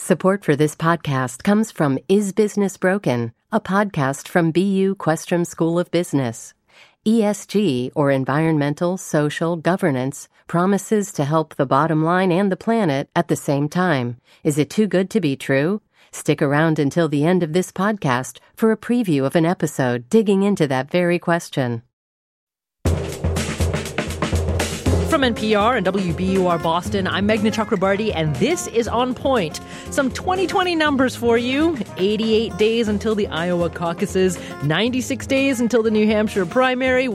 Support for this podcast comes from Is Business Broken, a podcast from BU Questrom School of Business. ESG, or environmental, social, governance, promises to help the bottom line and the planet at the same time. Is it too good to be true? Stick around until the end of this podcast for a preview of an episode digging into that very question. From NPR and WBUR Boston, I'm Meghna Chakrabarti, and this is On Point. Some 2020 numbers for you. 88 days until the Iowa caucuses, 96 days until the New Hampshire primary,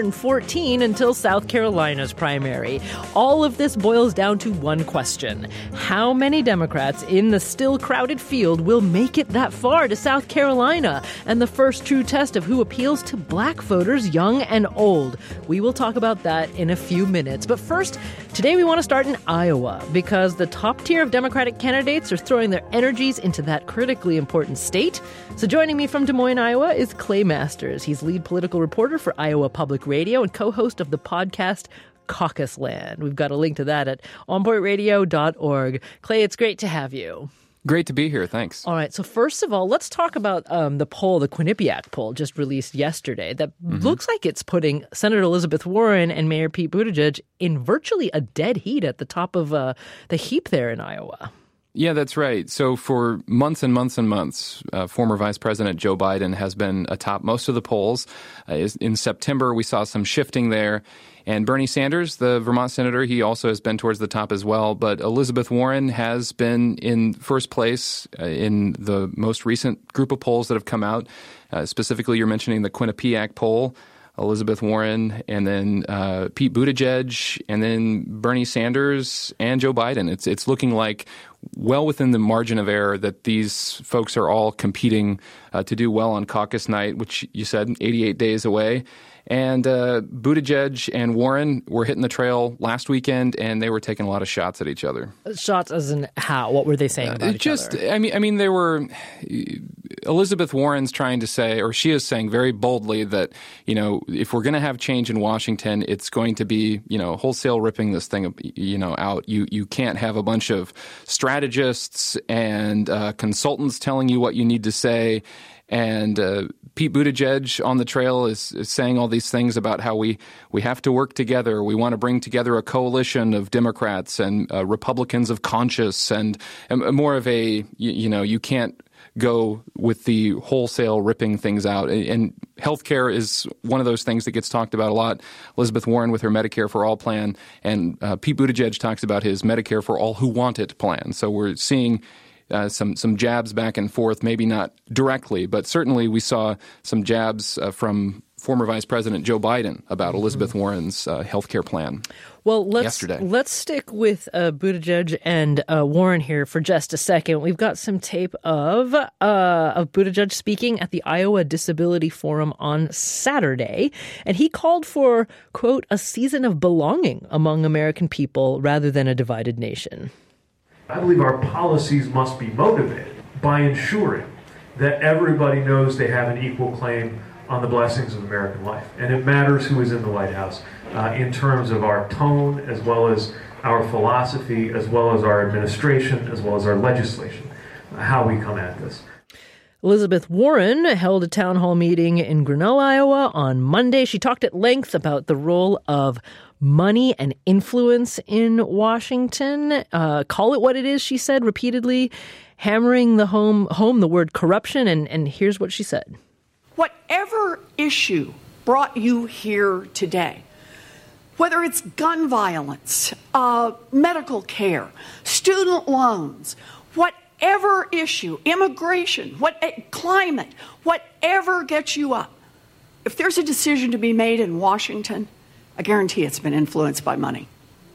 114 until South Carolina's primary. All of this boils down to one question. How many Democrats in the still crowded field will make it that far to South Carolina? And the first true test of who appeals to black voters, young and old. We will talk about that in a few minutes. But first, today we want to start in Iowa because the top tier of Democratic candidates are throwing their energies into that critically important state. So joining me from Des Moines, Iowa is Clay Masters. He's lead political reporter for Iowa Public Radio and co-host of the podcast Caucus Land. We've got a link to that at onpointradio.org. Clay, it's great to have you. Great to be here. Thanks. All right. So first of all, let's talk about the poll, the Quinnipiac poll just released yesterday that looks like it's putting Senator Elizabeth Warren and Mayor Pete Buttigieg in virtually a dead heat at the top of the heap there in Iowa. Yeah, that's right. So for months and months and months, former Vice President Joe Biden has been atop most of the polls. In September, we saw some shifting there. And Bernie Sanders, the Vermont senator, he also has been towards the top as well. But Elizabeth Warren has been in first place in the most recent group of polls that have come out. Specifically, you're mentioning the Quinnipiac poll. Elizabeth Warren, and then Pete Buttigieg, and then Bernie Sanders and Joe Biden. It's looking like well within the margin of error that these folks are all competing to do well on caucus night, which you said 88 days away. And Buttigieg and Warren were hitting the trail last weekend, and they were taking a lot of shots at each other. Shots as in how? What were they saying about each other? I mean, they were. Elizabeth Warren's trying to say, or she is saying very boldly that, you know, if we're going to have change in Washington, it's going to be, you know, wholesale ripping this thing, you know, out. You can't have a bunch of strategists and consultants telling you what you need to say. And Pete Buttigieg on the trail is saying all these things about how we have to work together. We want to bring together a coalition of Democrats and Republicans of conscience and more of a, you know, you can't go with the wholesale ripping things out. And healthcare is one of those things that gets talked about a lot. Elizabeth Warren with her Medicare for All plan, and Pete Buttigieg talks about his Medicare for All who want it plan. So we're seeing some jabs back and forth, maybe not directly, but certainly we saw some jabs from former Vice President Joe Biden about Elizabeth Warren's health care plan. Well, yesterday. Let's stick with Buttigieg and Warren here for just a second. We've got some tape of Buttigieg speaking at the Iowa Disability Forum on Saturday, and he called for, quote, a season of belonging among American people rather than a divided nation. I believe our policies must be motivated by ensuring that everybody knows they have an equal claim on the blessings of American life. And it matters who is in the White House in terms of our tone, as well as our philosophy, as well as our administration, as well as our legislation, how we come at this. Elizabeth Warren held a town hall meeting in Grinnell, Iowa on Monday. She talked at length about the role of money and influence in Washington. Call it what it is, she said repeatedly, hammering home the word corruption. And here's what she said. Whatever issue brought you here today, whether it's gun violence, medical care, student loans, whatever issue, immigration, climate, whatever gets you up, if there's a decision to be made in Washington, I guarantee it's been influenced by money.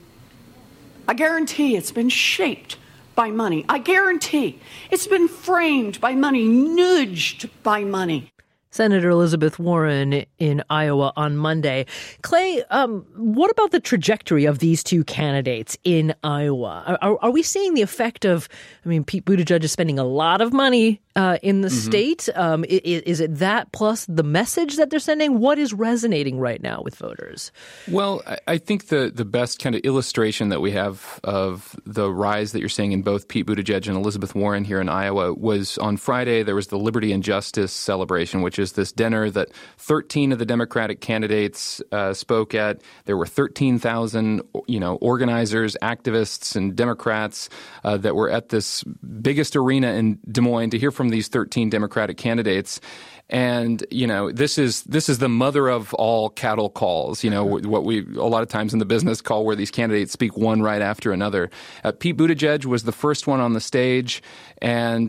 I guarantee it's been shaped by money. I guarantee it's been framed by money, nudged by money. Senator Elizabeth Warren in Iowa on Monday. Clay, what about the trajectory of these two candidates in Iowa? Are we seeing the effect of, Pete Buttigieg is spending a lot of money in the state? Is it that plus the message that they're sending? What is resonating right now with voters? Well, I think the best kind of illustration that we have of the rise that you're seeing in both Pete Buttigieg and Elizabeth Warren here in Iowa was on Friday. There was the Liberty and Justice celebration, which is this dinner that 13 of the Democratic candidates spoke at. There were 13,000, organizers, activists, and Democrats that were at this biggest arena in Des Moines to hear from these 13 Democratic candidates. And, this is the mother of all cattle calls, what we a lot of times in the business call where these candidates speak one right after another. Pete Buttigieg was the first one on the stage, and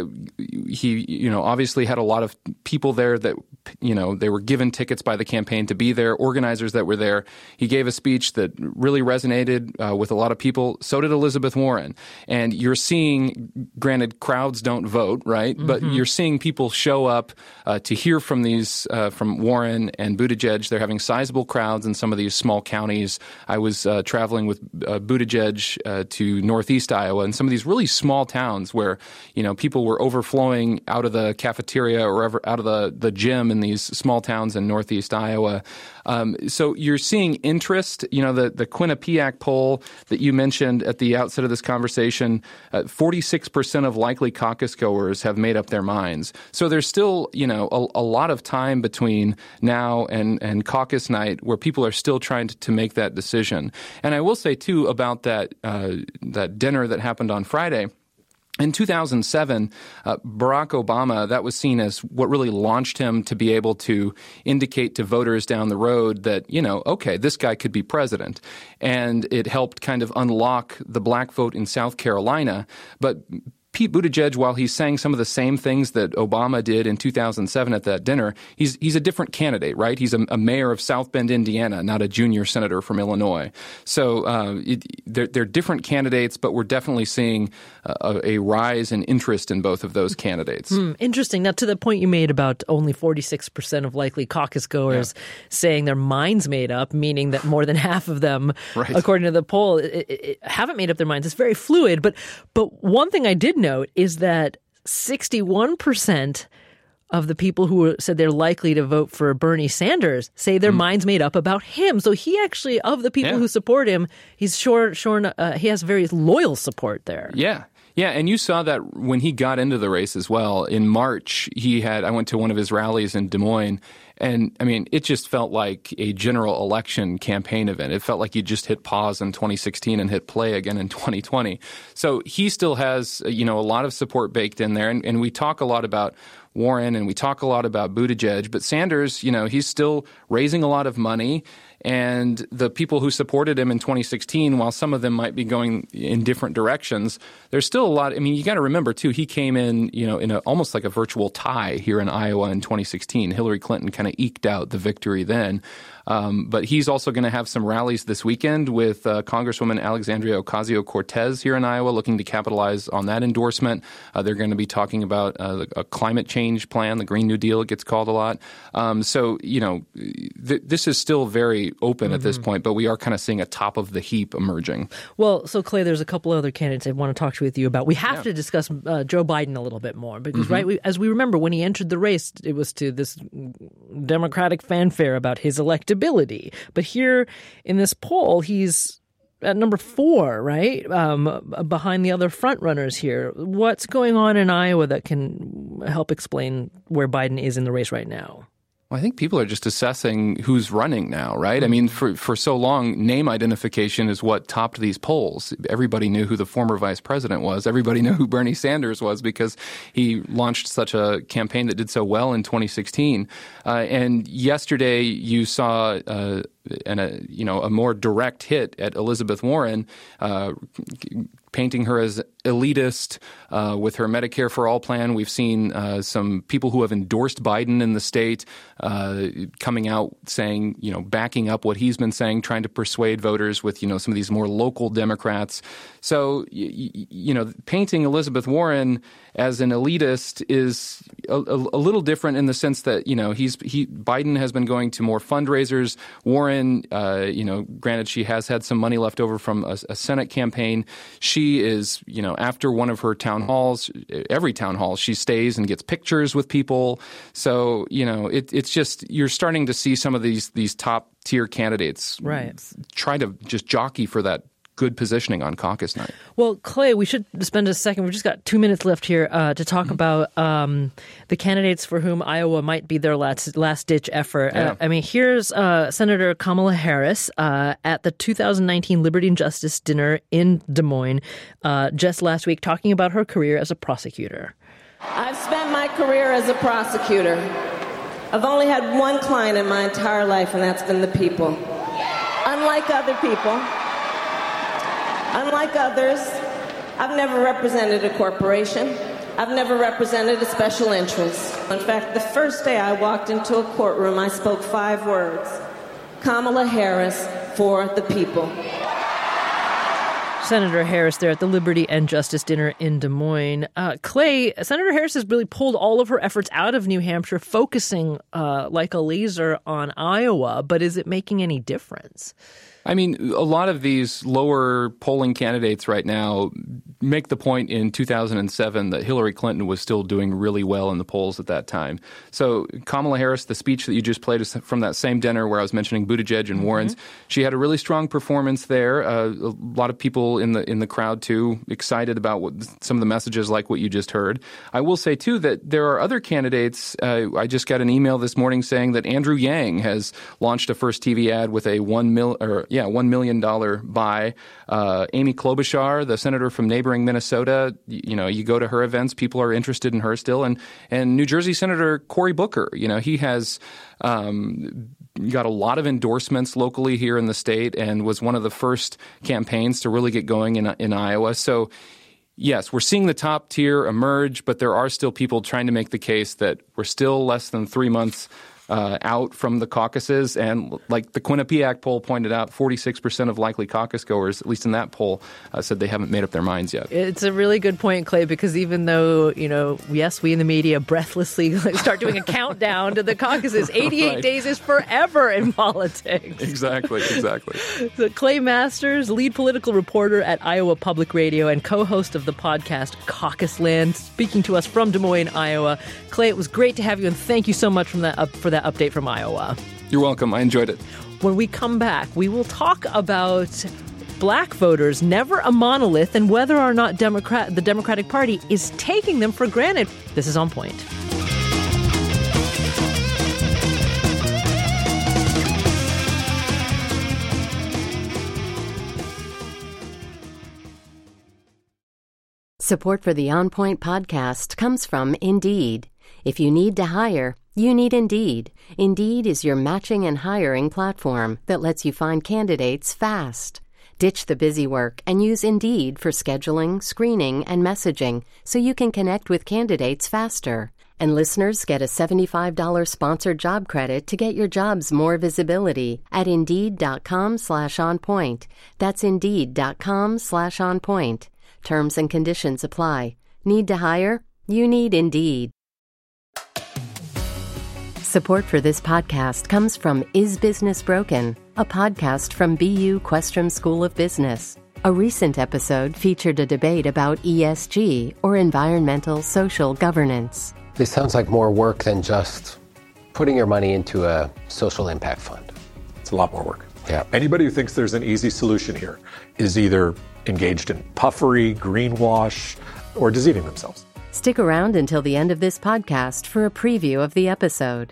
he, obviously had a lot of people there that, they were given tickets by the campaign to be there, organizers that were there. He gave a speech that really resonated with a lot of people. So did Elizabeth Warren. And you're seeing, granted, crowds don't vote, right? But you're seeing people show up to hear from these, from Warren and Buttigieg. They're having sizable crowds in some of these small counties. I was traveling with Buttigieg to northeast Iowa and some of these really small towns where, people were overflowing out of the cafeteria or out of the gym in these small towns in northeast Iowa. So you're seeing interest. The Quinnipiac poll that you mentioned at the outset of this conversation, 46% of likely caucus goers have made up their minds. So there's still, a lot of time between now and caucus night where people are still trying to make that decision. And I will say, too, about that dinner that happened on Friday. In 2007, Barack Obama, that was seen as what really launched him to be able to indicate to voters down the road that, okay, this guy could be president. And it helped kind of unlock the black vote in South Carolina. But Pete Buttigieg, while he's saying some of the same things that Obama did in 2007 at that dinner, he's a different candidate, right? He's a mayor of South Bend, Indiana, not a junior senator from Illinois. So they're different candidates, but we're definitely seeing a rise in interest in both of those candidates. Interesting. Now, to the point you made about only 46% of likely caucus goers saying their minds made up, meaning that more than half of them, according to the poll, haven't made up their minds. It's very fluid. But one thing I did note is that 61% of the people who said they're likely to vote for Bernie Sanders say their minds made up about him. So he actually, of the people who support him, he's he has very loyal support there. Yeah, and you saw that when he got into the race as well. In March, I went to one of his rallies in Des Moines, and, it just felt like a general election campaign event. It felt like you just hit pause in 2016 and hit play again in 2020. So he still has, a lot of support baked in there. And we talk a lot about Warren and we talk a lot about Buttigieg, but Sanders, he's still raising a lot of money. And the people who supported him in 2016, while some of them might be going in different directions, there's still a lot. You got to remember, too, he came in, in almost like a virtual tie here in Iowa in 2016. Hillary Clinton kind of eked out the victory then. But he's also going to have some rallies this weekend with Congresswoman Alexandria Ocasio-Cortez here in Iowa, looking to capitalize on that endorsement. They're going to be talking about a climate change plan, the Green New Deal, it gets called a lot. So, this is still very open at this point, but we are kind of seeing a top of the heap emerging. Well, so Clay, there's a couple other candidates I want to talk with you about. We have to discuss Joe Biden a little bit more because, as we remember, when he entered the race, it was to this Democratic fanfare about his electability. But here in this poll, he's at number 4, right? Behind the other front runners here. What's going on in Iowa that can help explain where Biden is in the race right now? Well, I think people are just assessing who's running now, right? For so long, name identification is what topped these polls. Everybody knew who the former vice president was. Everybody knew who Bernie Sanders was because he launched such a campaign that did so well in 2016. And yesterday, you saw a more direct hit at Elizabeth Warren, painting her as elitist with her Medicare for All plan. We've seen some people who have endorsed Biden in the state coming out saying, backing up what he's been saying, trying to persuade voters with, some of these more local Democrats. So, painting Elizabeth Warren as an elitist is a little different in the sense that, Biden has been going to more fundraisers. Warren Warren, granted she has had some money left over from a Senate campaign. She is, after one of her town halls, every town hall, she stays and gets pictures with people. So, it's just, you're starting to see some of these top tier candidates try to just jockey for that good positioning on caucus night. Well, Clay, we should spend a second. We've just got 2 minutes left here to talk about the candidates for whom Iowa might be their last-ditch effort. Yeah. Here's Senator Kamala Harris at the 2019 Liberty and Justice dinner in Des Moines just last week, talking about her career as a prosecutor. I've spent my career as a prosecutor. I've only had one client in my entire life, and that's been the people. Unlike other people, unlike others, I've never represented a corporation. I've never represented a special interest. In fact, the first day I walked into a courtroom, I spoke 5 words: Kamala Harris for the people. Senator Harris there at the Liberty and Justice dinner in Des Moines. Clay, Senator Harris has really pulled all of her efforts out of New Hampshire, focusing like a laser on Iowa, but is it making any difference? A lot of these lower polling candidates right now make the point in 2007 that Hillary Clinton was still doing really well in the polls at that time. So Kamala Harris, the speech that you just played is from that same dinner where I was mentioning Buttigieg and Warren's, she had a really strong performance there. A lot of people in the crowd, too, excited about some of the messages like what you just heard. I will say, too, that there are other candidates. I just got an email this morning saying that Andrew Yang has launched a first TV ad with a $1 million buy. Amy Klobuchar, the senator from neighboring Minnesota, you go to her events, people are interested in her still. And New Jersey Senator Cory Booker, he has got a lot of endorsements locally here in the state and was one of the first campaigns to really get going in Iowa. So, yes, we're seeing the top tier emerge, but there are still people trying to make the case that we're still less than 3 months out from the caucuses. And like the Quinnipiac poll pointed out, 46% of likely caucus goers, at least in that poll, said they haven't made up their minds yet. It's a really good point, Clay, because even though, yes, we in the media breathlessly start doing a countdown to the caucuses, 88 days is forever in politics. Exactly. So Clay Masters, lead political reporter at Iowa Public Radio and co-host of the podcast Caucus Land, speaking to us from Des Moines, Iowa. Clay, it was great to have you, and thank you so much for that update from Iowa. You're welcome. I enjoyed it. When we come back, we will talk about black voters, never a monolith, and whether or not the Democratic Party is taking them for granted. This is On Point. Support for the On Point podcast comes from Indeed. If you need to hire, you need Indeed. Indeed is your matching and hiring platform that lets you find candidates fast. Ditch the busy work and use Indeed for scheduling, screening, and messaging so you can connect with candidates faster. And listeners get a $75 sponsored job credit to get your jobs more visibility at Indeed.com/onpoint. That's Indeed.com/onpoint. Terms and conditions apply. Need to hire? You need Indeed. Support for this podcast comes from Is Business Broken, a podcast from BU Questrom School of Business. A recent episode featured a debate about ESG, or environmental social governance. This sounds like more work than just putting your money into a social impact fund. It's a lot more work. Yeah. Anybody who thinks there's an easy solution here is either engaged in puffery, greenwash, or deceiving themselves. Stick around until the end of this podcast for a preview of the episode.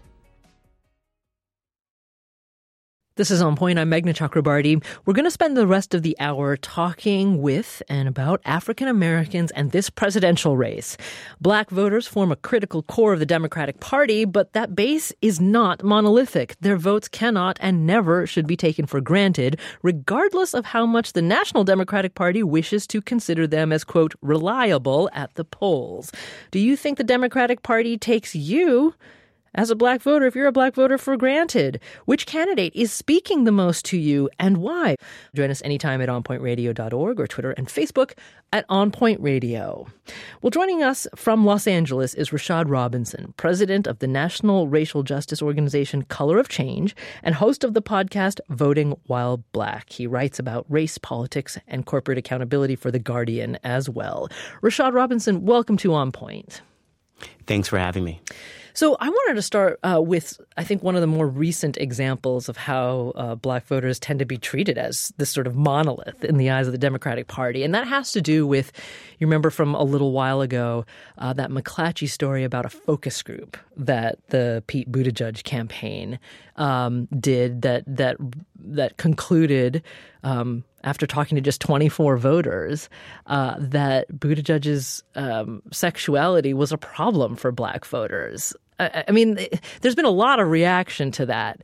This is On Point. I'm Meghna Chakrabarty. We're going to spend the rest of the hour talking with and about African Americans and this presidential race. Black voters form a critical core of the Democratic Party, but that base is not monolithic. Their votes cannot and never should be taken for granted, regardless of how much the National Democratic Party wishes to consider them as, quote, reliable at the polls. Do you think the Democratic Party takes you, as a black voter, if you're a black voter, for granted? Which candidate is speaking the most to you and why? Join us anytime at onpointradio.org or Twitter and Facebook at OnPoint Radio. Well, joining us from Los Angeles is Rashad Robinson, president of the national racial justice organization Color of Change and host of the podcast Voting While Black. He writes about race, politics, and corporate accountability for The Guardian as well. Rashad Robinson, welcome to On Point. Thanks for having me. So I wanted to start with, I think, one of the more recent examples of how black voters tend to be treated as this sort of monolith in the eyes of the Democratic Party. And that has to do with, you remember from a little while ago, that McClatchy story about a focus group that the Pete Buttigieg campaign did that concluded after talking to just 24 voters, that Buttigieg's sexuality was a problem for black voters. I mean, there's been a lot of reaction to that.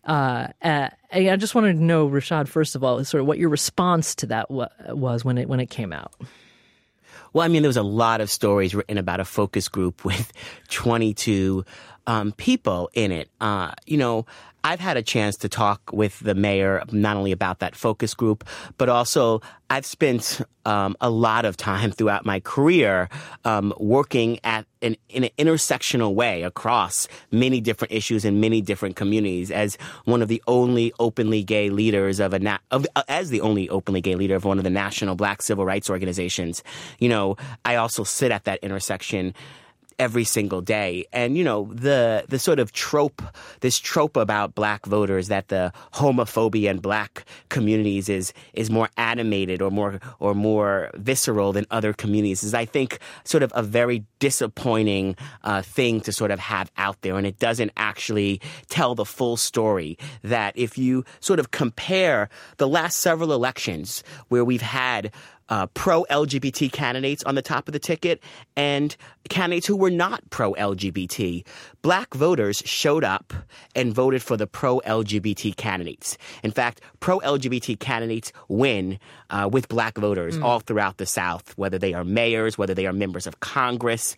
I just wanted to know, Rashad, first of all, sort of what your response to that was when it came out. Well, I mean, there was a lot of stories written about a focus group with 22 people in it. I've had a chance to talk with the mayor not only about that focus group, but also I've spent a lot of time throughout my career working in an intersectional way across many different issues in many different communities as one of the only openly gay leaders of as the only openly gay leader of one of the national black civil rights organizations. I also sit at that intersection every single day. And, the sort of this trope about black voters that the homophobia in black communities is more animated or more visceral than other communities is, I think, sort of a very disappointing thing to sort of have out there. And it doesn't actually tell the full story that if you sort of compare the last several elections where we've had pro-LGBT candidates on the top of the ticket and candidates who were not pro-LGBT. Black voters showed up and voted for the pro-LGBT candidates. In fact, pro-LGBT candidates win with black voters all throughout the South, whether they are mayors, whether they are members of Congress.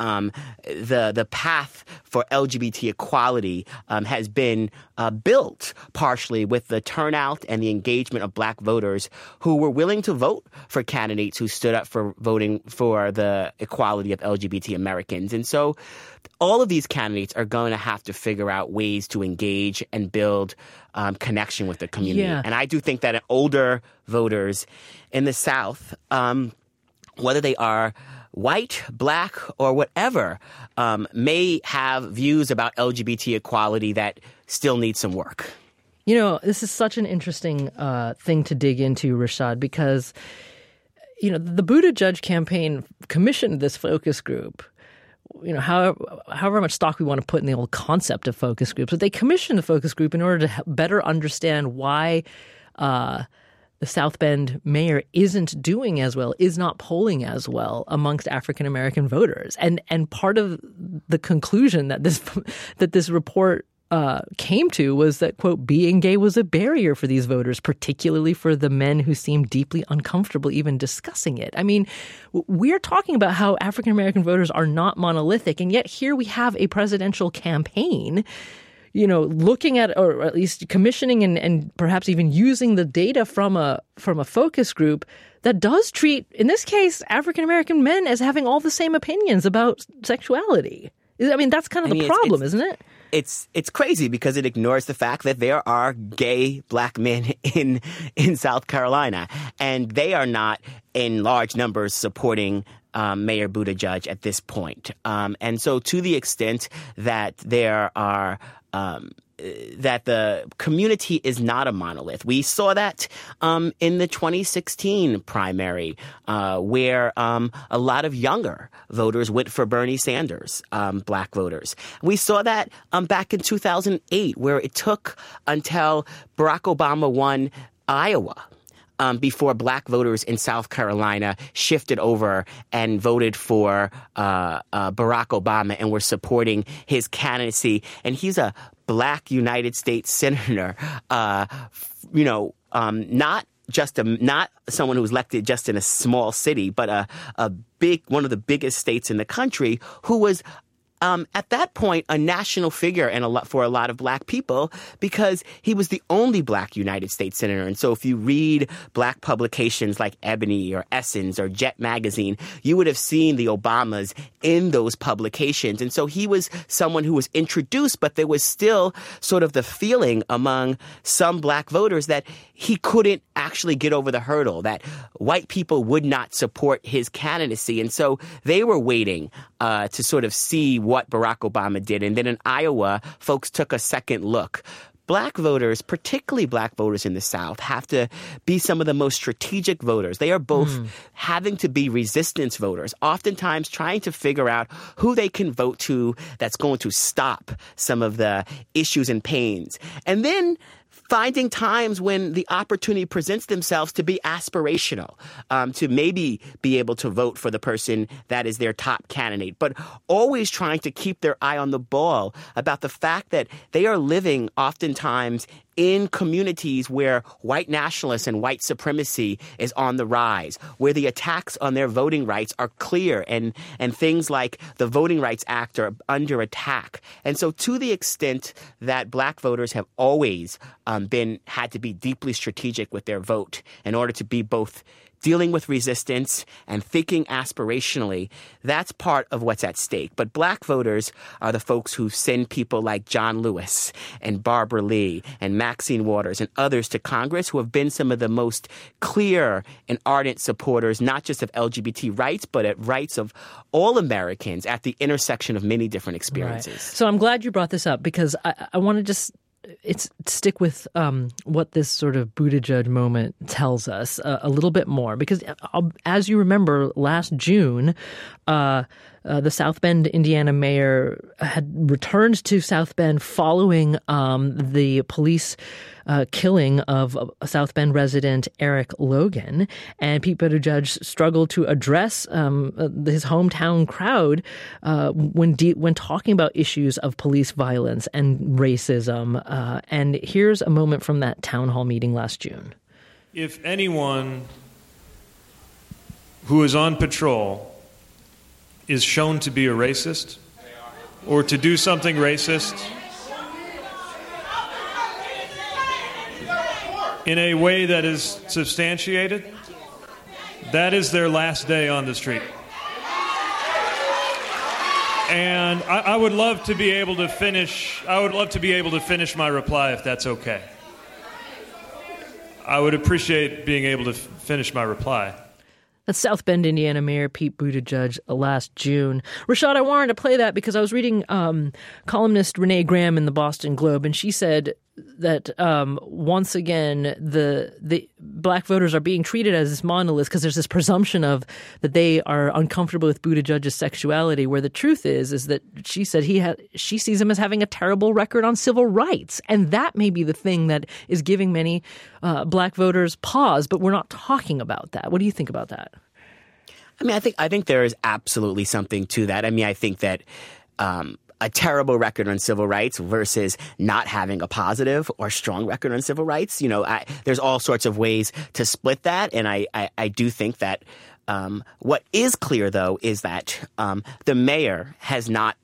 The path for LGBT equality has been built partially with the turnout and the engagement of black voters who were willing to vote for candidates who stood up for voting for the equality of LGBT Americans. And so all of these candidates are going to have to figure out ways to engage and build connection with the community. Yeah. And I do think that older voters in the South, whether they are white, black, or whatever, may have views about LGBT equality that still need some work. This is such an interesting thing to dig into, Rashad, because the Buttigieg campaign commissioned this focus group. However much stock we want to put in the old concept of focus groups, but they commissioned the focus group in order to better understand why the South Bend mayor isn't doing as well, is not polling as well amongst African American voters. And part of the conclusion that this report came to was that, quote, being gay was a barrier for these voters, particularly for the men who seemed deeply uncomfortable even discussing it. I mean, we're talking about how African American voters are not monolithic, and yet here we have a presidential campaign, looking at, or at least commissioning and perhaps even using the data from a focus group that does treat, in this case, African American men as having all the same opinions about sexuality. I mean, that's kind of the problem, isn't it? It's crazy because it ignores the fact that there are gay black men in South Carolina, and they are not in large numbers supporting Mayor Buttigieg at this point. And so to the extent that there are that the community is not a monolith. We saw that in the 2016 primary where a lot of younger voters went for Bernie Sanders, black voters. We saw that back in 2008 where it took until Barack Obama won Iowa before black voters in South Carolina shifted over and voted for Barack Obama and were supporting his candidacy. And he's a black United States senator, not someone who was elected just in a small city, but one of the biggest states in the country, who was at that point, a national figure for a lot of black people because he was the only black United States senator. And so if you read black publications like Ebony or Essence or Jet Magazine, you would have seen the Obamas in those publications. And so he was someone who was introduced, but there was still sort of the feeling among some black voters that he couldn't actually get over the hurdle, that white people would not support his candidacy. And so they were waiting to sort of see what Barack Obama did. And then in Iowa, folks took a second look. Black voters, particularly black voters in the South, have to be some of the most strategic voters. They are both having to be resistance voters, oftentimes trying to figure out who they can vote to that's going to stop some of the issues and pains. And then finding times when the opportunity presents themselves to be aspirational, to maybe be able to vote for the person that is their top candidate, but always trying to keep their eye on the ball about the fact that they are living oftentimes in communities where white nationalists and white supremacy is on the rise, where the attacks on their voting rights are clear and things like the Voting Rights Act are under attack. And so to the extent that black voters have always had to be deeply strategic with their vote in order to be both dealing with resistance and thinking aspirationally, that's part of what's at stake. But black voters are the folks who send people like John Lewis and Barbara Lee and Maxine Waters and others to Congress who have been some of the most clear and ardent supporters, not just of LGBT rights, but at rights of all Americans at the intersection of many different experiences. Right. So I'm glad you brought this up because I want to just stick with what this sort of Buttigieg moment tells us a little bit more. Because as you remember, last June, the South Bend, Indiana mayor had returned to South Bend following the police killing of a South Bend resident, Eric Logan. And Pete Buttigieg struggled to address his hometown crowd when talking about issues of police violence and racism. And here's a moment from that town hall meeting last June. If anyone who is on patrol is shown to be a racist or to do something racist in a way that is substantiated, that is their last day on the street. And I would love to be able to finish my reply if that's okay. I would appreciate being able to finish my reply. That's South Bend, Indiana Mayor Pete Buttigieg last June. Rashad, I wanted to play that because I was reading columnist Renee Graham in the Boston Globe, and she said that once again the black voters are being treated as this monolith because there's this presumption of that they are uncomfortable with Buttigieg's sexuality, where the truth is that she said she sees him as having a terrible record on civil rights, and that may be the thing that is giving many black voters pause. But we're not talking about that. What do you think about that? I mean, I think there is absolutely something to that. I mean, I think that a terrible record on civil rights versus not having a positive or strong record on civil rights, there's all sorts of ways to split that. And I do think that what is clear, though, is that the mayor has not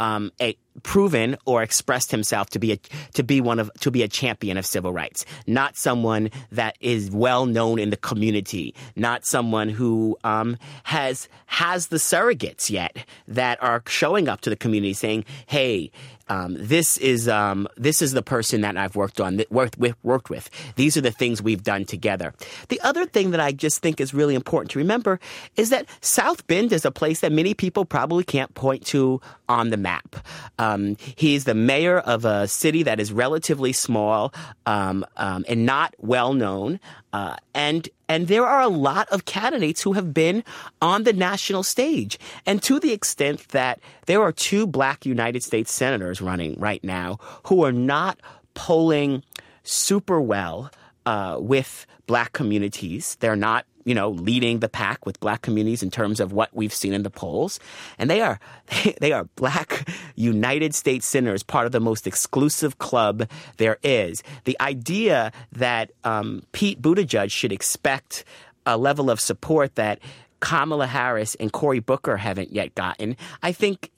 proven or expressed himself to be a champion of civil rights, not someone that is well known in the community, not someone who has the surrogates yet that are showing up to the community saying, "Hey, this is the person that I've worked with. These are the things we've done together." The other thing that I just think is really important to remember is that South Bend is a place that many people probably can't point to on the map. He's the mayor of a city that is relatively small and not well known. And there are a lot of candidates who have been on the national stage. And to the extent that there are 2 black United States senators running right now who are not polling super well with black communities, they're not leading the pack with black communities in terms of what we've seen in the polls. And they are black United States senators, part of the most exclusive club there is. The idea that Pete Buttigieg should expect a level of support that Kamala Harris and Cory Booker haven't yet gotten, I think,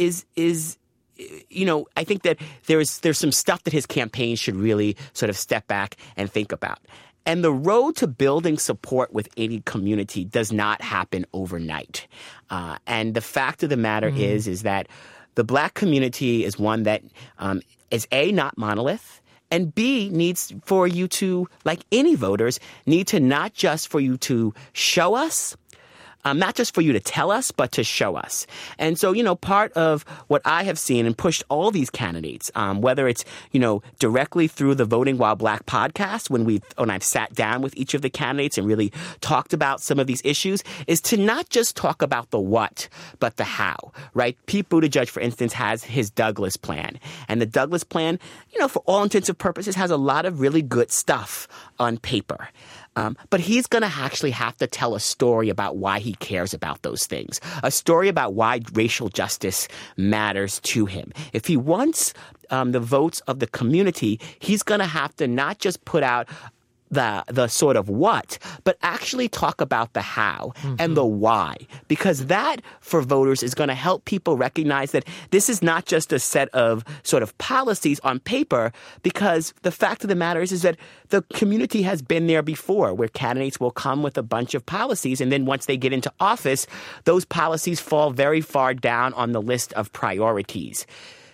I think that there's some stuff that his campaign should really sort of step back and think about. And the road to building support with any community does not happen overnight. And the fact of the matter is that the Black community is one that is A, not monolith, and B, needs for you to, like any voters, need to not just for you to show us, not just for you to tell us, but to show us. And so, part of what I have seen and pushed all these candidates, whether it's, directly through the Voting While Black podcast, when I've sat down with each of the candidates and really talked about some of these issues, is to not just talk about the what, but the how, right? Pete Buttigieg, for instance, has his Douglas plan. And the Douglas plan, for all intents and purposes, has a lot of really good stuff on paper. But he's going to actually have to tell a story about why he cares about those things, a story about why racial justice matters to him. If he wants the votes of the community, he's going to have to not just put out the sort of what, but actually talk about the how and the why. Because that, for voters, is going to help people recognize that this is not just a set of sort of policies on paper, because the fact of the matter is that the community has been there before, where candidates will come with a bunch of policies, and then once they get into office, those policies fall very far down on the list of priorities.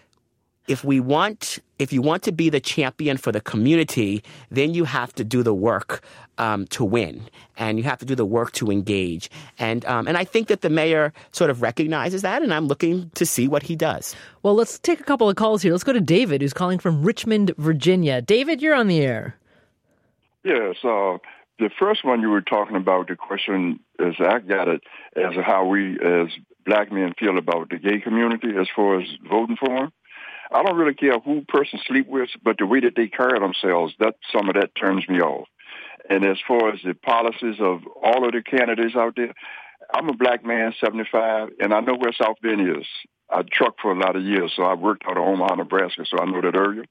If you want to be the champion for the community, then you have to do the work to win, and you have to do the work to engage. And I think that the mayor sort of recognizes that, and I'm looking to see what he does. Well, let's take a couple of calls here. Let's go to David, who's calling from Richmond, Virginia. David, you're on the air. Yes. The first one you were talking about, the question, as I got it, as how we as Black men feel about the gay community as far as voting for them. I don't really care who person sleep with, but the way that they carry themselves, some of that turns me off. And as far as the policies of all of the candidates out there, I'm a Black man, 75, and I know where South Bend is. I trucked for a lot of years, so I worked out of Omaha, Nebraska, so I know that area.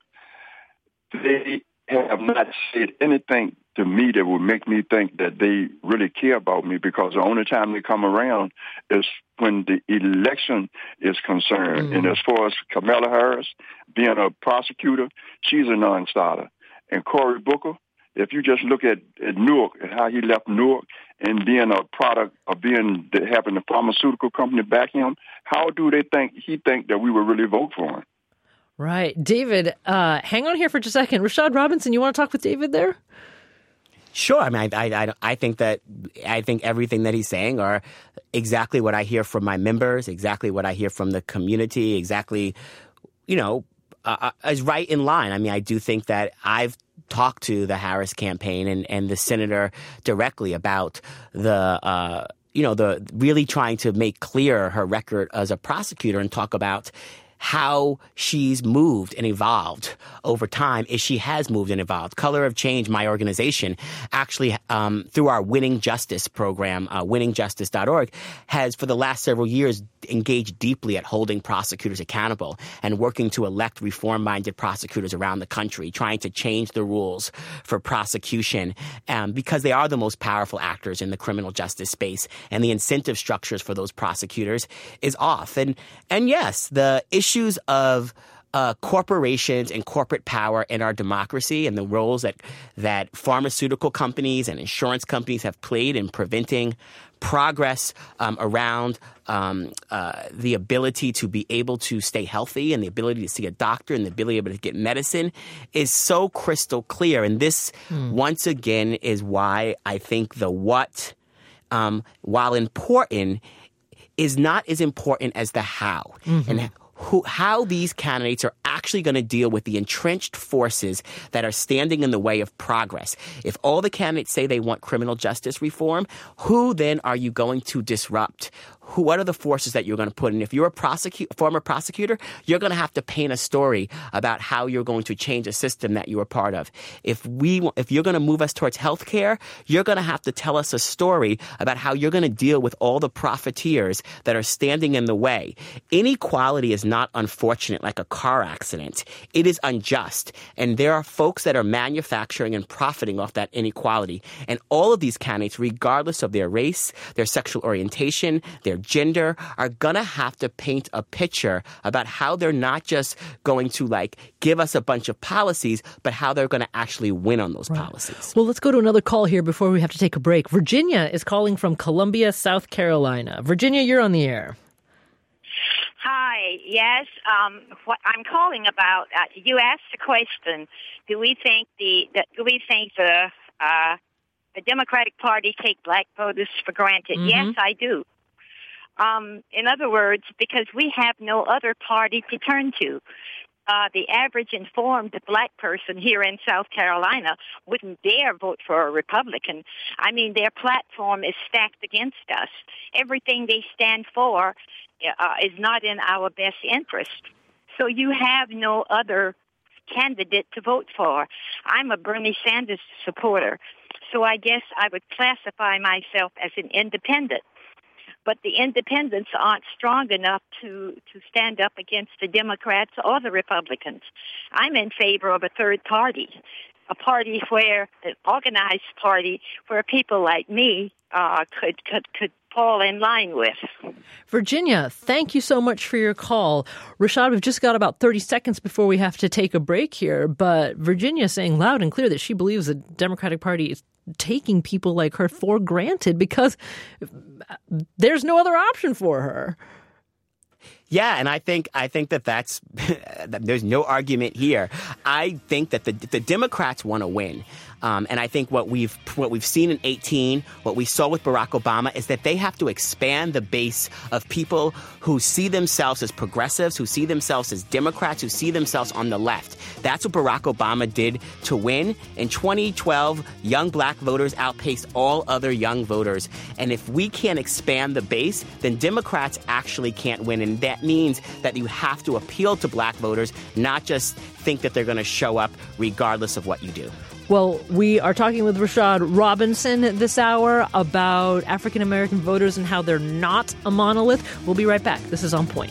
They have not said anything to me that would make me think that they really care about me, because the only time they come around is when the election is concerned. And as far as Kamala Harris being a prosecutor, she's a non-starter. And Cory Booker, if you just look at Newark and how he left Newark and being a product of having the pharmaceutical company back him, how do he think that we would really vote for him? Right. David, hang on here for just a second. Rashad Robinson, you want to talk with David there? Sure. I mean, I think everything that he's saying are exactly what I hear from my members, exactly what I hear from the community, exactly, is right in line. I mean, I do think that I've talked to the Harris campaign and the senator directly about the really trying to make clear her record as a prosecutor and talk about how she's moved and evolved over time, is she has moved and evolved. Color of Change, my organization, actually through our Winning Justice program, winningjustice.org, has for the last several years engaged deeply at holding prosecutors accountable and working to elect reform-minded prosecutors around the country, trying to change the rules for prosecution because they are the most powerful actors in the criminal justice space, and the incentive structures for those prosecutors is off. And yes, the issues of corporations and corporate power in our democracy and the roles that pharmaceutical companies and insurance companies have played in preventing progress around the ability to be able to stay healthy and the ability to see a doctor and the ability to get medicine is so crystal clear. And this, once again, is why I think the what, while important, is not as important as the how. And how these candidates are actually going to deal with the entrenched forces that are standing in the way of progress. If all the candidates say they want criminal justice reform, who then are you going to disrupt? What are the forces that you're going to put in? If you're a former prosecutor, you're going to have to paint a story about how you're going to change a system that you were part of. If you're going to move us towards health care, you're going to have to tell us a story about how you're going to deal with all the profiteers that are standing in the way. Inequality is not unfortunate like a car accident. accident. It is unjust. And there are folks that are manufacturing and profiting off that inequality. And all of these candidates, regardless of their race, their sexual orientation, their gender, are going to have to paint a picture about how they're not just going to give us a bunch of policies, but how they're going to actually win on those policies. Well, let's go to another call here before we have to take a break. Virginia is calling from Columbia, South Carolina. Virginia, you're on the air. Hi. Yes. What I'm calling about? You asked the question: do we think the Democratic Party take black voters for granted? Mm-hmm. Yes, I do. In other words, because we have no other party to turn to. The average informed black person here in South Carolina wouldn't dare vote for a Republican. I mean, their platform is stacked against us. Everything they stand for is not in our best interest. So you have no other candidate to vote for. I'm a Bernie Sanders supporter, so I guess I would classify myself as an independent. But the independents aren't strong enough to stand up against the Democrats or the Republicans. I'm in favor of a third party, a party where, an organized party, where people like me could fall in line with. Virginia, thank you so much for your call. Rashad, we've just got about 30 seconds before we have to take a break here, but Virginia saying loud and clear that she believes the Democratic Party is taking people like her for granted because there's no other option for her. Yeah, and I think that's there's no argument here. I think that the Democrats want to win. And I think what we've seen in 2018, what we saw with Barack Obama, is that they have to expand the base of people who see themselves as progressives, who see themselves as Democrats, who see themselves on the left. That's what Barack Obama did to win. In 2012, young black voters outpaced all other young voters. And if we can't expand the base, then Democrats actually can't win. And that means that you have to appeal to black voters, not just think that they're going to show up regardless of what you do. Well, we are talking with Rashad Robinson this hour about African-American voters and how they're not a monolith. We'll be right back. This is On Point.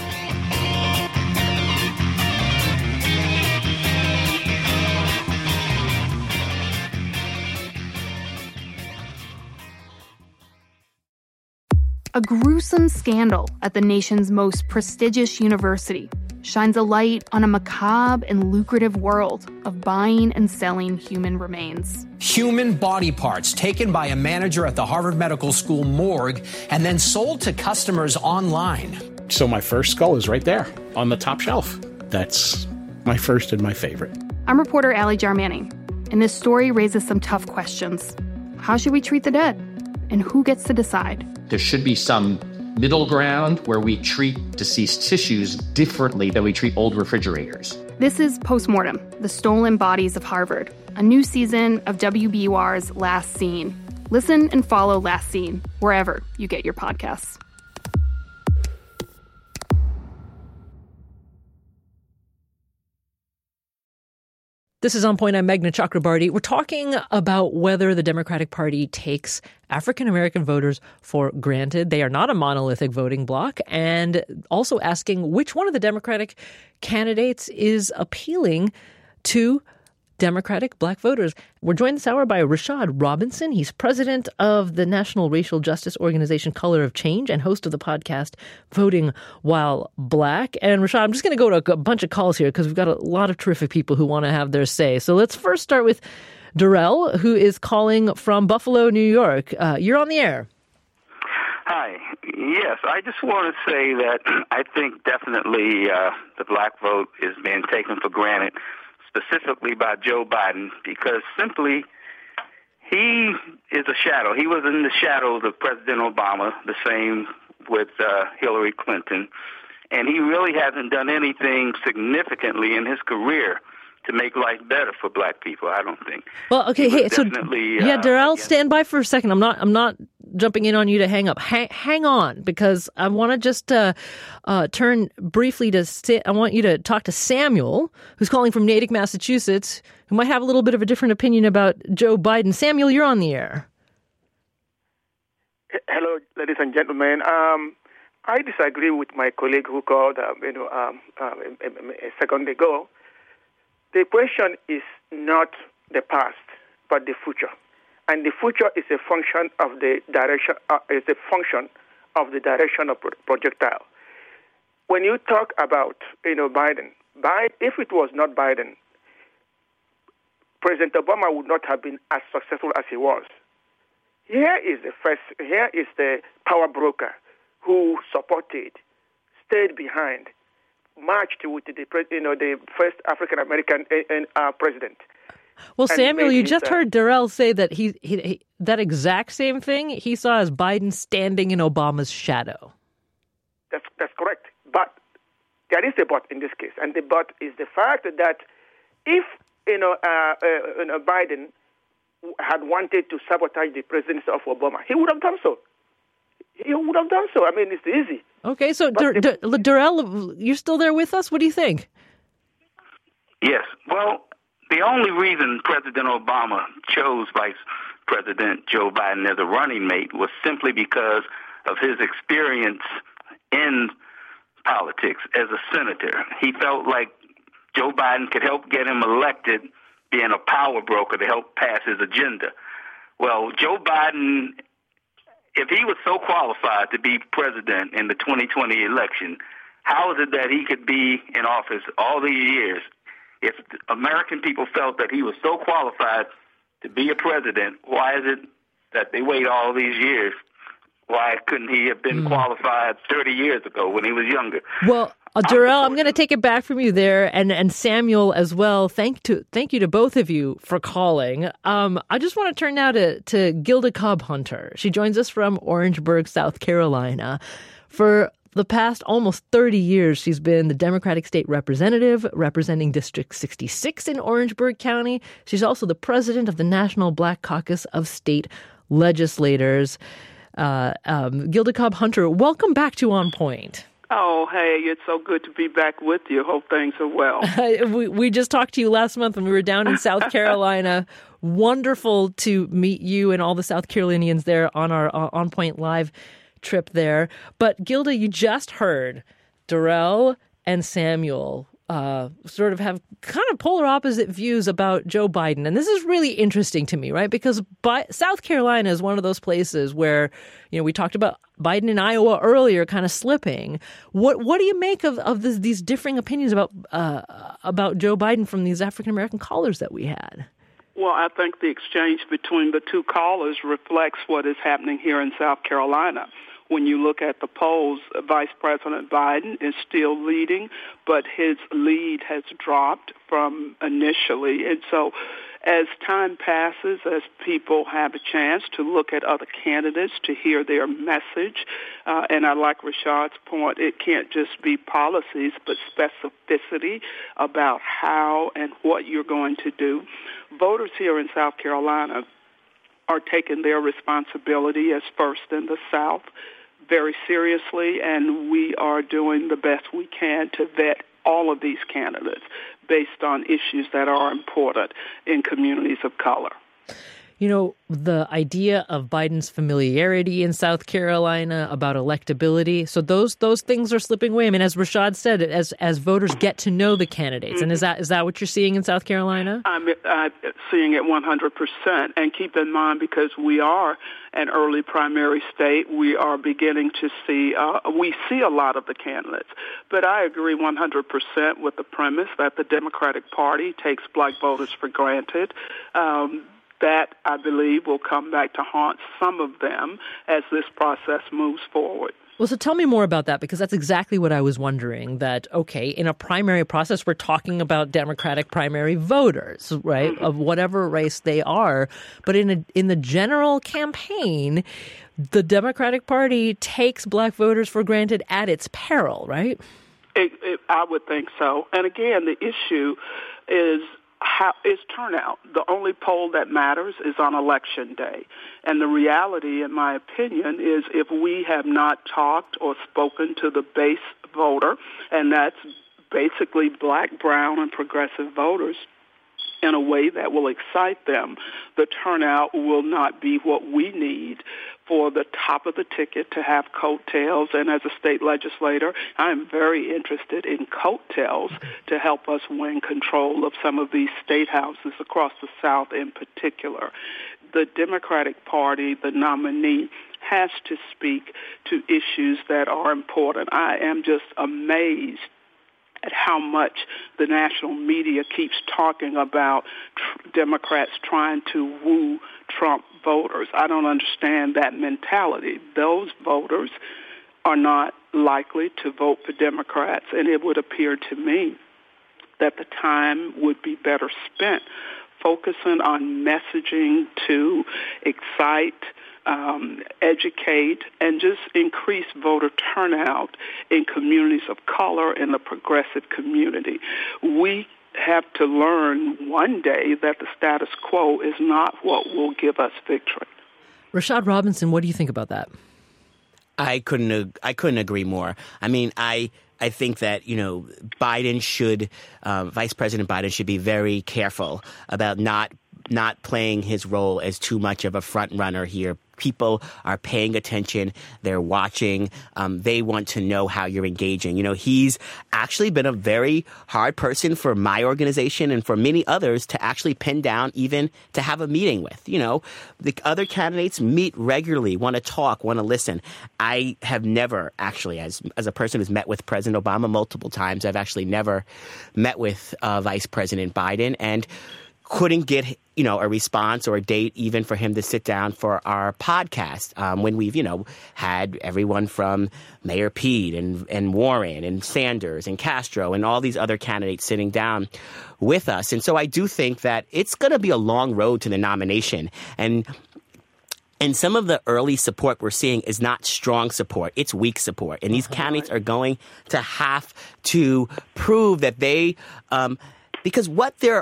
A gruesome scandal at the nation's most prestigious university shines a light on a macabre and lucrative world of buying and selling human remains. Human body parts taken by a manager at the Harvard Medical School morgue and then sold to customers online. So my first skull is right there on the top shelf. That's my first and my favorite. I'm reporter Allie Jarmanning, and this story raises some tough questions. How should we treat the dead? And who gets to decide? There should be some middle ground where we treat deceased tissues differently than we treat old refrigerators. This is Postmortem, the Stolen Bodies of Harvard, a new season of WBUR's Last Scene. Listen and follow Last Scene wherever you get your podcasts. This is On Point. I'm Meghna Chakrabarty. We're talking about whether the Democratic Party takes African-American voters for granted. They are not a monolithic voting bloc, and also asking which one of the Democratic candidates is appealing to Democratic black voters. We're joined this hour by Rashad Robinson. He's president of the National Racial Justice Organization Color of Change and host of the podcast Voting While Black. And Rashad, I'm just going to go to a bunch of calls here because we've got a lot of terrific people who want to have their say. So let's first start with Darrell, who is calling from Buffalo, New York. You're on the air. Hi. Yes, I just want to say that I think definitely the black vote is being taken for granted, specifically by Joe Biden, because simply he is a shadow. He was in the shadows of President Obama, the same with Hillary Clinton, and he really hasn't done anything significantly in his career to make life better for black people, I don't think. Well, okay, hey, so Darrell, stand by for a second. I'm not jumping in on you to hang up. Hang on, because I want to just turn briefly to. I want you to talk to Samuel, who's calling from Natick, Massachusetts, who might have a little bit of a different opinion about Joe Biden. Samuel, you're on the air. Hello, ladies and gentlemen. I disagree with my colleague who called a second ago. The question is not the past, but the future, and the future is a function of the direction. Of projectile. When you talk about Biden, if it was not Biden, President Obama would not have been as successful as he was. Here is the power broker who supported, stayed behind, marched with the first African American president. Well, Samuel, you just heard Darrell say that he that exact same thing he saw as Biden standing in Obama's shadow. That's correct. But there is a but in this case, and the but is the fact that if Biden had wanted to sabotage the presidency of Obama, he would have done so. I mean, it's easy. Okay, so Darrell, you're still there with us? What do you think? Yes. Well, the only reason President Obama chose Vice President Joe Biden as a running mate was simply because of his experience in politics as a senator. He felt like Joe Biden could help get him elected, being a power broker to help pass his agenda. Well, Joe Biden, if he was so qualified to be president in the 2020 election, how is it that he could be in office all these years? If American people felt that he was so qualified to be a president, why is it that they wait all these years? Why couldn't he have been qualified 30 years ago when he was younger? Well, Darrell, I'm going to take it back from you there, and Samuel as well. Thank you to both of you for calling. I just want to turn now to Gilda Cobb Hunter. She joins us from Orangeburg, South Carolina. For the past almost 30 years, she's been the Democratic state representative representing District 66 in Orangeburg County. She's also the president of the National Black Caucus of State Legislators. Gilda Cobb Hunter, welcome back to On Point. Oh, hey, it's so good to be back with you. Hope things are well. We just talked to you last month when we were down in South Carolina. Wonderful to meet you and all the South Carolinians there on our On Point Live trip there. But Gilda, you just heard Darrell and Samuel sort of have kind of polar opposite views about Joe Biden. And this is really interesting to me, right? Because South Carolina is one of those places where, we talked about Biden in Iowa earlier kind of slipping. What do you make of these differing opinions about Joe Biden from these African-American callers that we had? Well, I think the exchange between the two callers reflects what is happening here in South Carolina. When you look at the polls, Vice President Biden is still leading, but his lead has dropped from initially. And so as time passes, as people have a chance to look at other candidates, to hear their message, and I like Rashad's point, it can't just be policies, but specificity about how and what you're going to do. Voters here in South Carolina are taking their responsibility as first in the South very seriously, and we are doing the best we can to vet all of these candidates based on issues that are important in communities of color. The idea of Biden's familiarity in South Carolina about electability, so those things are slipping away. I mean, as Rashad said, as voters get to know the candidates, and is that what you're seeing in South Carolina? I'm seeing it 100%, and keep in mind, because we are an early primary state, we are beginning to see we see a lot of the candidates. But I agree 100% with the premise that the Democratic Party takes black voters for granted. That, I believe, will come back to haunt some of them as this process moves forward. Well, so tell me more about that, because that's exactly what I was wondering, that, okay, in a primary process, we're talking about Democratic primary voters, right, of whatever race they are. But in the general campaign, the Democratic Party takes black voters for granted at its peril, right? I would think so. And again, the issue is turnout. The only poll that matters is on Election Day. And the reality, in my opinion, is if we have not talked or spoken to the base voter, and that's basically black, brown, and progressive voters, in a way that will excite them, the turnout will not be what we need for the top of the ticket to have coattails. And as a state legislator, I'm very interested in coattails to help us win control of some of these state houses across the South in particular. The Democratic Party, the nominee, has to speak to issues that are important. I am just amazed at how much the national media keeps talking about Democrats trying to woo Trump voters. I don't understand that mentality. Those voters are not likely to vote for Democrats, and it would appear to me that the time would be better spent focusing on messaging to excite, educate, and just increase voter turnout in communities of color in the progressive community. We have to learn one day that the status quo is not what will give us victory. Rashad Robinson, what do you think about that? I couldn't agree more. I mean, I think that, Biden should, Vice President Biden should be very careful about not playing his role as too much of a front runner here. People are paying attention. They're watching. They want to know how you're engaging. He's actually been a very hard person for my organization and for many others to actually pin down, even to have a meeting with. The other candidates meet regularly, want to talk, want to listen. I have never actually, as a person who's met with President Obama multiple times, I've actually never met with Vice President Biden and couldn't get, a response or a date even for him to sit down for our podcast when we've, had everyone from Mayor Pete and Warren and Sanders and Castro and all these other candidates sitting down with us. And so I do think that it's going to be a long road to the nomination. And some of the early support we're seeing is not strong support. It's weak support. And these candidates are going to have to prove that they because what they're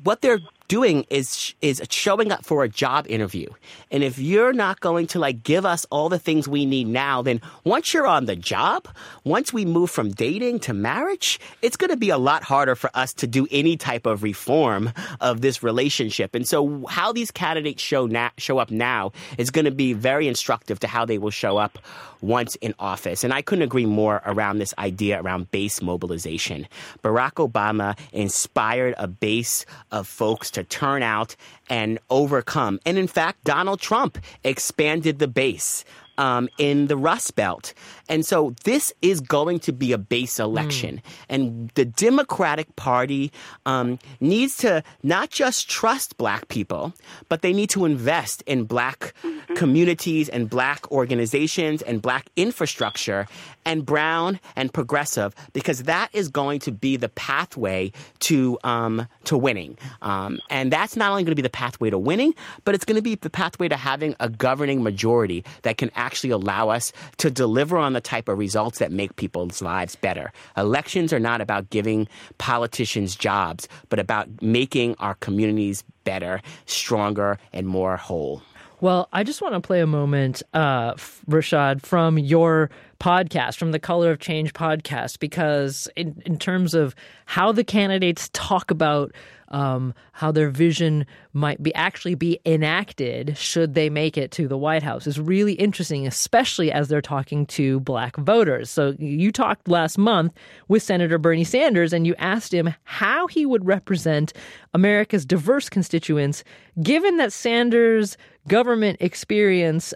doing is showing up for a job interview. And if you're not going to give us all the things we need now, then once you're on the job, once we move from dating to marriage, it's going to be a lot harder for us to do any type of reform of this relationship. And so how these candidates show up now is going to be very instructive to how they will show up once in office. And I couldn't agree more around this idea around base mobilization. Barack Obama inspired a base of folks to turn out and overcome. And in fact, Donald Trump expanded the base in the Rust Belt. And so this is going to be a base election. And the Democratic Party needs to not just trust black people, but they need to invest in black communities and black organizations and black infrastructure and brown and progressive, because that is going to be the pathway to winning. And that's not only going to be the pathway to winning, but it's going to be the pathway to having a governing majority that can actually allow us to deliver on the type of results that make people's lives better. Elections are not about giving politicians jobs, but about making our communities better, stronger, and more whole. Well, I just want to play a moment, Rashad, from your podcast, from the Color of Change podcast, because in terms of how the candidates talk about how their vision might actually be enacted should they make it to the White House is really interesting, especially as they're talking to black voters. So you talked last month with Senator Bernie Sanders, and you asked him how he would represent America's diverse constituents, given that Sanders' government experience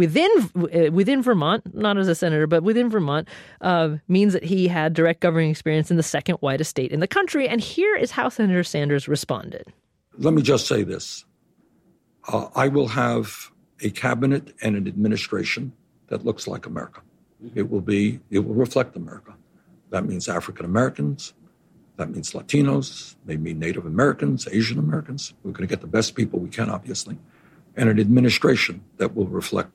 within Vermont, not as a senator, but within Vermont, means that he had direct governing experience in the second whitest state in the country. And here is how Senator Sanders responded. Let me just say this. I will have a cabinet and an administration that looks like America. It will reflect America. That means African Americans. That means Latinos. They mean Native Americans, Asian Americans. We're going to get the best people we can, obviously. And an administration that will reflect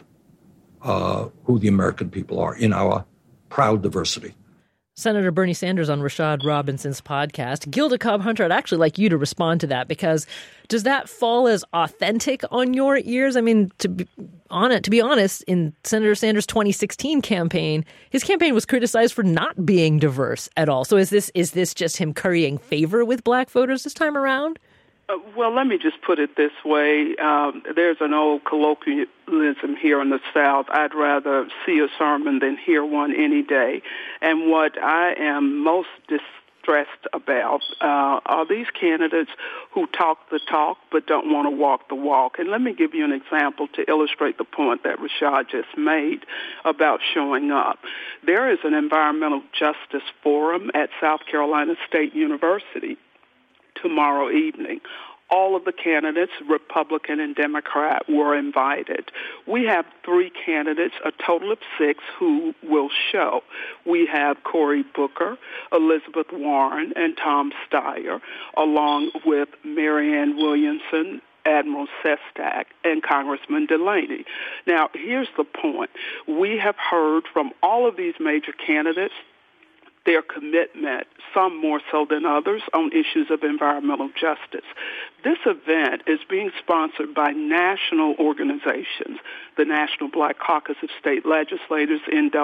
who the American people are in our proud diversity. Senator Bernie Sanders on Rashad Robinson's podcast. Gilda Cobb-Hunter, I'd actually like you to respond to that, because does that fall as authentic on your ears? I mean, to be honest, in Senator Sanders' 2016 campaign, his campaign was criticized for not being diverse at all. So is this just him currying favor with black voters this time around? Well, let me just put it this way. There's an old colloquialism here in the South. I'd rather see a sermon than hear one any day. And what I am most distressed about are these candidates who talk the talk but don't want to walk the walk. And let me give you an example to illustrate the point that Rashad just made about showing up. There is an environmental justice forum at South Carolina State University tomorrow evening. All of the candidates, Republican and Democrat, were invited. We have 3 candidates, a total of 6, who will show. We have Cory Booker, Elizabeth Warren, and Tom Steyer, along with Marianne Williamson, Admiral Sestak, and Congressman Delaney. Now, here's the point. We have heard from all of these major candidates their commitment, some more so than others, on issues of environmental justice. This event is being sponsored by national organizations, the National Black Caucus of State Legislators,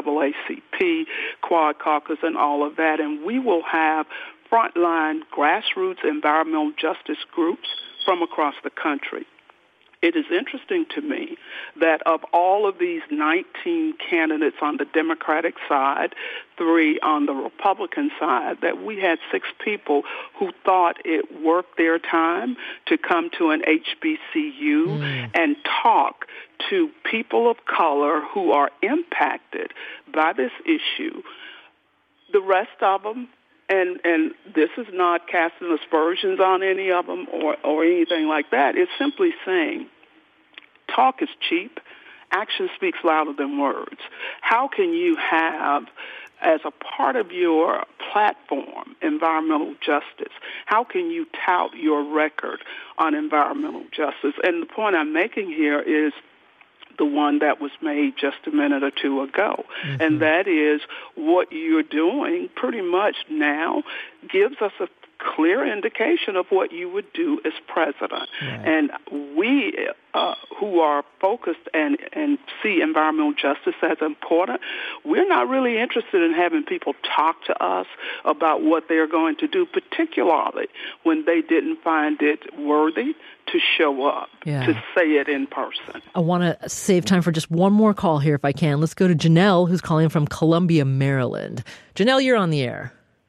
NAACP, Quad Caucus, and all of that. And we will have frontline grassroots environmental justice groups from across the country. It is interesting to me that of all of these 19 candidates on the Democratic side, 3 on the Republican side, that we had 6 people who thought it worth their time to come to an HBCU and talk to people of color who are impacted by this issue. The rest of them, and this is not casting aspersions on any of them or anything like that. It's simply saying talk is cheap. Action speaks louder than words. How can you have, as a part of your platform, environmental justice? How can you tout your record on environmental justice? And the point I'm making here is the one that was made just a minute or two ago. And that is what you're doing pretty much now gives us a clear indication of what you would do as president. And we who are focused and see environmental justice as important, we're not really interested in having people talk to us about what they're going to do, particularly when they didn't find it worthy to show up, to say it in person. I want to save time for just one more call here if I can. Let's go to Janelle, who's calling from Columbia, Maryland. Janelle, you're on the air.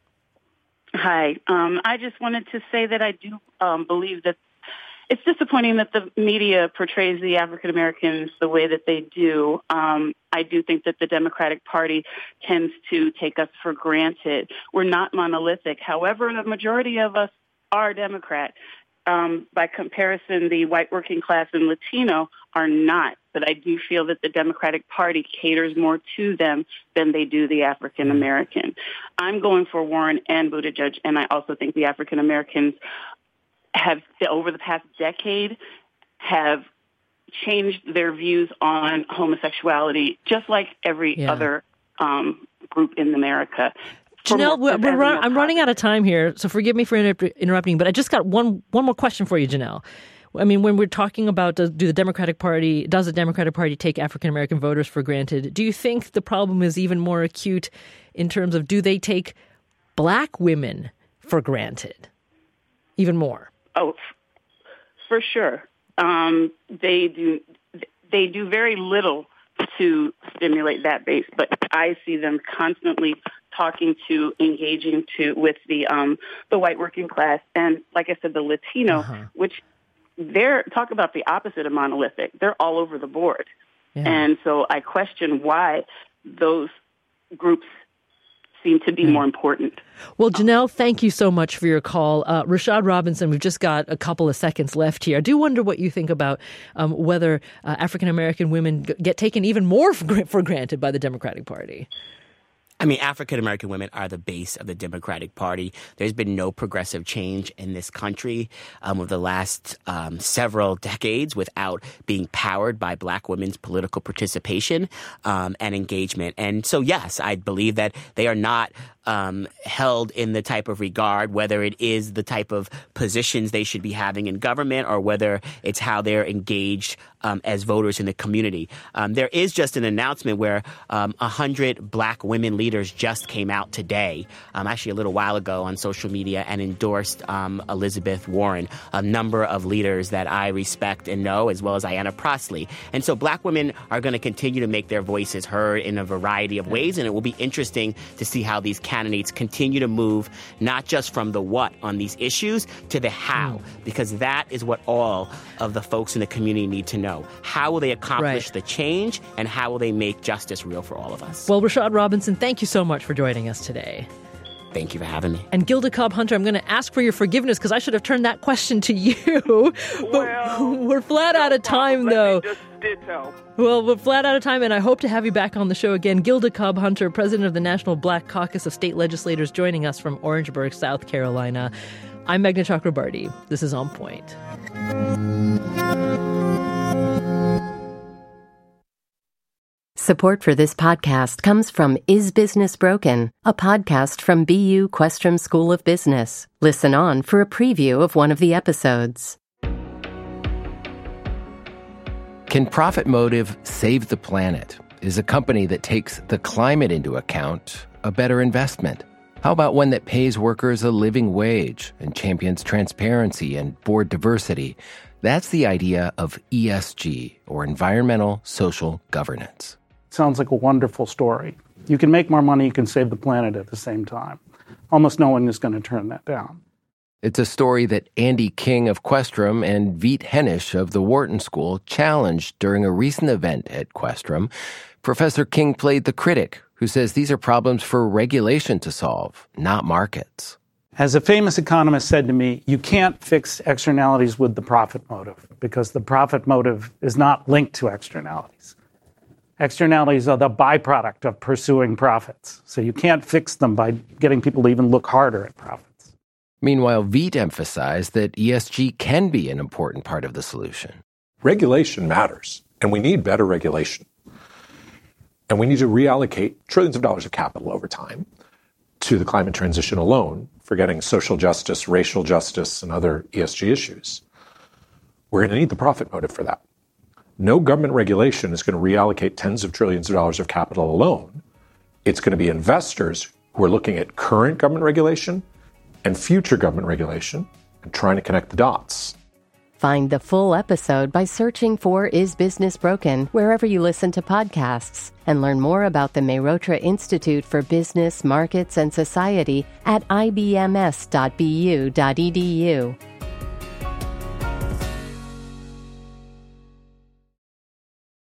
Hi. I just wanted to say that I do believe that it's disappointing that the media portrays the African Americans the way that they do. I do think that the Democratic Party tends to take us for granted. We're not monolithic. However, the majority of us are Democrat. By comparison, the white working class and Latino are not. But I do feel that the Democratic Party caters more to them than they do the African American. I'm going for Warren and Buttigieg, and I also think the African Americans have, over the past decade, have changed their views on homosexuality, just like every other group in America. Janelle, I'm running out of time here, so forgive me for interrupting, but I just got one more question for you, Janelle. I mean, when we're talking about does the Democratic Party take African American voters for granted? Do you think the problem is even more acute in terms of do they take black women for granted even more? Oh, for sure. They do very little to stimulate that base, but I see them constantly talking to, engaging with the white working class, and like I said, the Latino, which talk about the opposite of monolithic. They're all over the board. And so I question why those groups seem to be more important. Well, Janelle, thank you so much for your call. Rashad Robinson, we've just got a couple of seconds left here. I do wonder what you think about whether African-American women get taken even more for granted by the Democratic Party. I mean, African-American women are the base of the Democratic Party. There's been no progressive change in this country over the last several decades without being powered by black women's political participation and engagement. And so, yes, I believe that they are not held in the type of regard, whether it is the type of positions they should be having in government or whether it's how they're engaged as voters in the community. There is just an announcement where 100 black women leaders just came out today, actually a little while ago on social media, and endorsed Elizabeth Warren, a number of leaders that I respect and know, as well as Ayanna Pressley. And so black women are going to continue to make their voices heard in a variety of ways, and it will be interesting to see how these candidates continue to move not just from the what on these issues to the how, because that is what all of the folks in the community need to know. How will they accomplish the change, and how will they make justice real for all of us? Well, Rashad Robinson, thank you so much for joining us today. Thank you for having me. And Gilda Cobb-Hunter, I'm going to ask for your forgiveness because I should have turned that question to you. But we're flat out of time, though. Well, we're flat out of time, and I hope to have you back on the show again. Gilda Cobb-Hunter, president of the National Black Caucus of State Legislators, joining us from Orangeburg, South Carolina. I'm Meghna Chakrabarty. This is On Point. Support for this podcast comes from Is Business Broken, a podcast from BU Questrom School of Business. Listen on for a preview of one of the episodes. Can Profit Motive save the planet? Is a company that takes the climate into account a better investment? How about one that pays workers a living wage and champions transparency and board diversity? That's the idea of ESG, or environmental social governance. Sounds like a wonderful story. You can make more money, you can save the planet at the same time. Almost no one is going to turn that down. It's a story that Andy King of Questrom and Veet Hennish of the Wharton School challenged during a recent event at Questrom. Professor King played the critic, who says these are problems for regulation to solve, not markets. As a famous economist said to me, you can't fix externalities with the profit motive, because the profit motive is not linked to externalities. Externalities are the byproduct of pursuing profits. So you can't fix them by getting people to even look harder at profits. Meanwhile, Veet emphasized that ESG can be an important part of the solution. Regulation matters, and we need better regulation. And we need to reallocate trillions of dollars of capital over time to the climate transition alone, forgetting social justice, racial justice, and other ESG issues. We're going to need the profit motive for that. No government regulation is going to reallocate tens of trillions of dollars of capital alone. It's going to be investors who are looking at current government regulation and future government regulation and trying to connect the dots. Find the full episode by searching for Is Business Broken wherever you listen to podcasts, and learn more about the Mehrotra Institute for Business, Markets, and Society at ibms.bu.edu.